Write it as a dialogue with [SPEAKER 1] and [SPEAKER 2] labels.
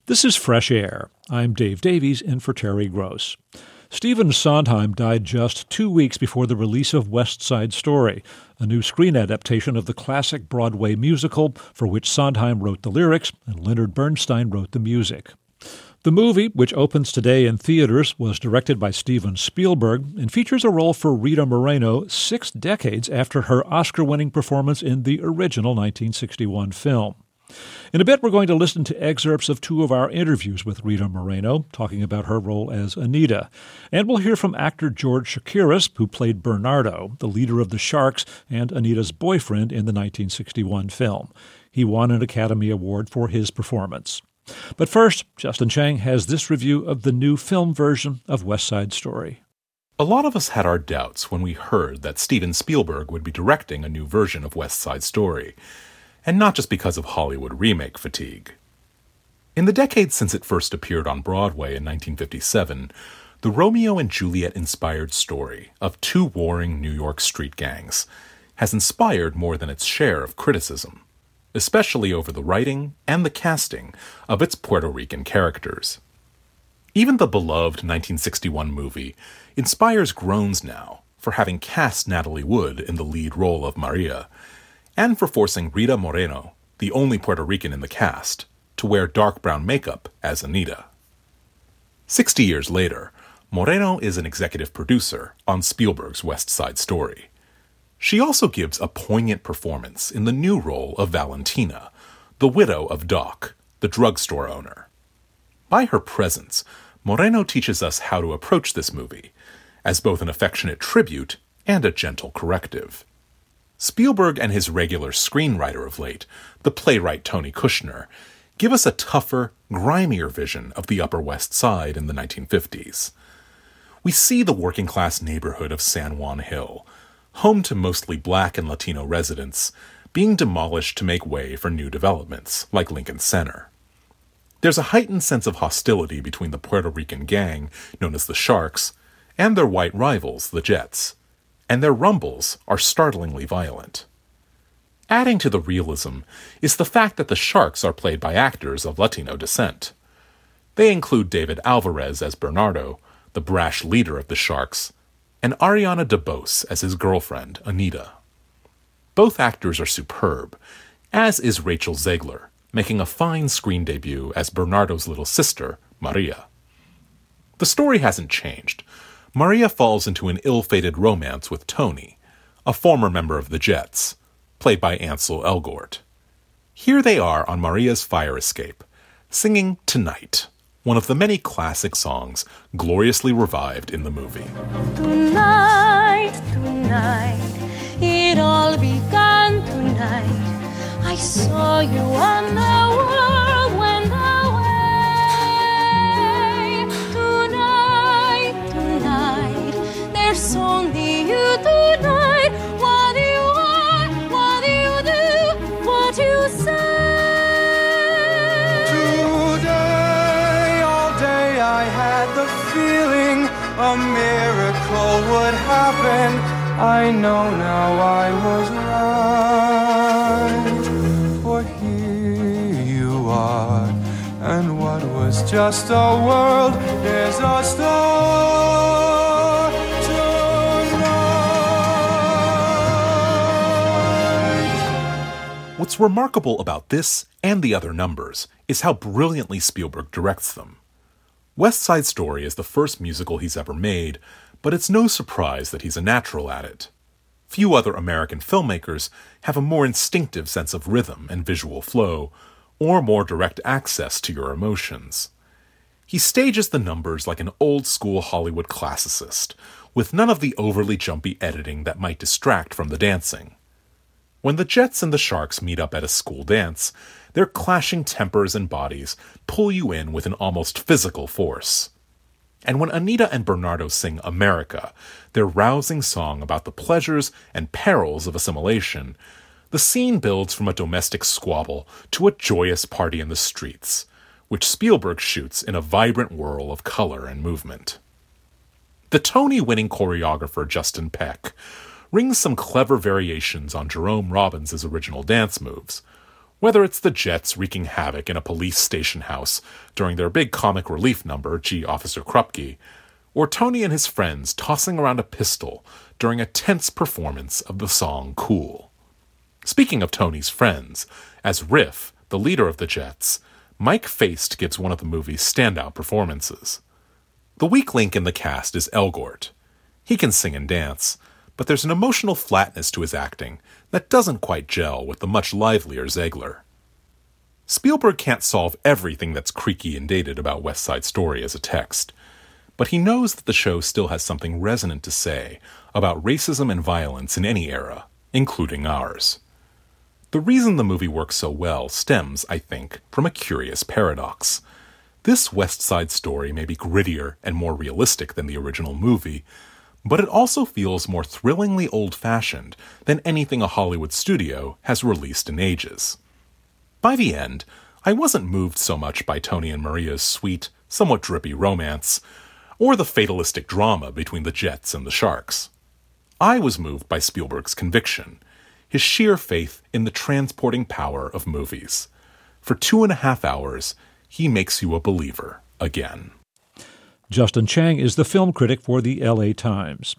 [SPEAKER 1] This is Fresh Air. I'm Dave Davies in for Terry Gross. Stephen Sondheim died just 2 weeks before the release of West Side Story, a new screen adaptation of the classic Broadway musical for which Sondheim wrote the lyrics and Leonard Bernstein wrote the music. The movie, which opens today in theaters, was directed by Steven Spielberg and features a role for Rita Moreno 6 decades after her Oscar-winning performance in the original 1961 film. In a bit, we're going to listen to excerpts of 2 of our interviews with Rita Moreno, talking about her role as Anita. And we'll hear from actor George Chakiris, who played Bernardo, the leader of the Sharks and Anita's boyfriend in the 1961 film. He won an Academy Award for his performance. But first, Justin Chang has this review of the new film version of West Side Story.
[SPEAKER 2] A lot of us had our doubts when we heard that Steven Spielberg would be directing a new version of West Side Story, and not just because of Hollywood remake fatigue. In the decades since it first appeared on Broadway in 1957, the Romeo and Juliet-inspired story of 2 warring New York street gangs has inspired more than its share of criticism, especially over the writing and the casting of its Puerto Rican characters. Even the beloved 1961 movie inspires groans now for having cast Natalie Wood in the lead role of Maria, and for forcing Rita Moreno, the only Puerto Rican in the cast, to wear dark brown makeup as Anita. 60 years later, Moreno is an executive producer on Spielberg's West Side Story. She also gives a poignant performance in the new role of Valentina, the widow of Doc, the drugstore owner. By her presence, Moreno teaches us how to approach this movie, as both an affectionate tribute and a gentle corrective. Spielberg and his regular screenwriter of late, the playwright Tony Kushner, give us a tougher, grimier vision of the Upper West Side in the 1950s. We see the working-class neighborhood of San Juan Hill, home to mostly Black and Latino residents, being demolished to make way for new developments, like Lincoln Center. There's a heightened sense of hostility between the Puerto Rican gang, known as the Sharks, and their white rivals, the Jets, and their rumbles are startlingly violent. Adding to the realism is the fact that the Sharks are played by actors of Latino descent. They include David Alvarez as Bernardo, the brash leader of the Sharks, and Ariana DeBose as his girlfriend, Anita. Both actors are superb, as is Rachel Zegler, making a fine screen debut as Bernardo's little sister, Maria. The story hasn't changed. Maria falls into an ill-fated romance with Tony, a former member of the Jets, played by Ansel Elgort. Here they are on Maria's fire escape, singing Tonight, one of the many classic songs gloriously revived in the movie.
[SPEAKER 3] Tonight, tonight, it all began tonight. I saw you and the world went away. Tonight, tonight, there's only you tonight. What do you want? What do you do? What do you say?
[SPEAKER 4] Today, all day, I had the feeling a miracle would happen. I know now I was right, for here you are, and what was just a world is a star tonight.
[SPEAKER 2] What's remarkable about this and the other numbers is how brilliantly Spielberg directs them. West Side Story is the first musical he's ever made, but it's no surprise that he's a natural at it. Few other American filmmakers have a more instinctive sense of rhythm and visual flow, or more direct access to your emotions. He stages the numbers like an old-school Hollywood classicist, with none of the overly jumpy editing that might distract from the dancing. When the Jets and the Sharks meet up at a school dance, their clashing tempers and bodies pull you in with an almost physical force. And when Anita and Bernardo sing America, their rousing song about the pleasures and perils of assimilation, the scene builds from a domestic squabble to a joyous party in the streets, which Spielberg shoots in a vibrant whirl of color and movement. The Tony-winning choreographer Justin Peck rings some clever variations on Jerome Robbins' original dance moves, Whether it's the Jets wreaking havoc in a police station house during their big comic relief number, Gee, Officer Krupke, or Tony and his friends tossing around a pistol during a tense performance of the song Cool. Speaking of Tony's friends, as Riff, the leader of the Jets, Mike Faist gives one of the movie's standout performances. The weak link in the cast is Elgort. He can sing and dance, but there's an emotional flatness to his acting that doesn't quite gel with the much livelier Zegler. Spielberg can't solve everything that's creaky and dated about West Side Story as a text, but he knows that the show still has something resonant to say about racism and violence in any era, including ours. The reason the movie works so well stems, I think, from a curious paradox. This West Side Story may be grittier and more realistic than the original movie, but it also feels more thrillingly old-fashioned than anything a Hollywood studio has released in ages. By the end, I wasn't moved so much by Tony and Maria's sweet, somewhat drippy romance, or the fatalistic drama between the Jets and the Sharks. I was moved by Spielberg's conviction, his sheer faith in the transporting power of movies. For 2.5 hours, he makes you a believer again.
[SPEAKER 1] Justin Chang is the film critic for the LA Times.